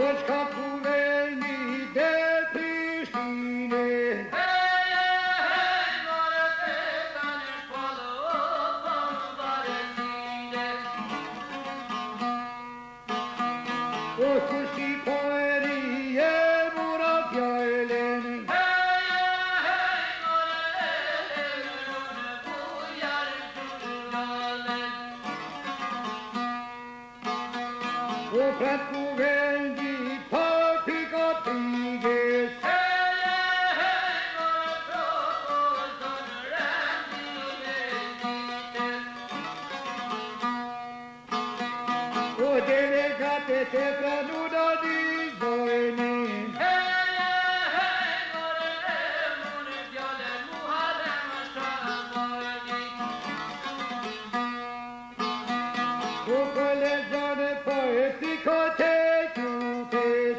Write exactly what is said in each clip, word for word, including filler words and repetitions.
Toți capuvelii de priștine, Ocul și poerie murafiaelene, o prea cuvendi papica priges, o delegate te prea nuda di zoine, o colegione poetico te chiupes,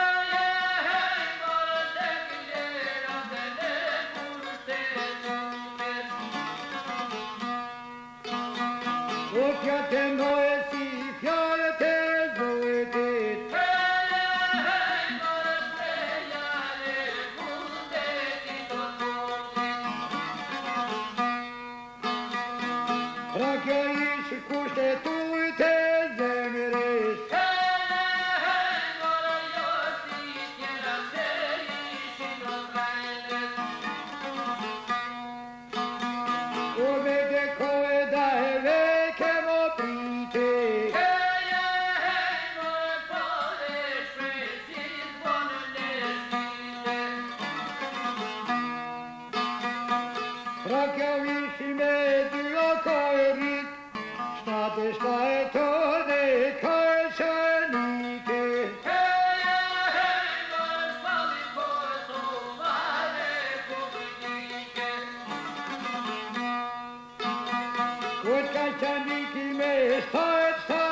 o fiate noi si fiate zoetet, Rachioi și cuștetui te zemeres, o vede coe da e veche moprite, Rachioi și medio coerit, state stai tone calcianiche, Ut calcianichi me stai stai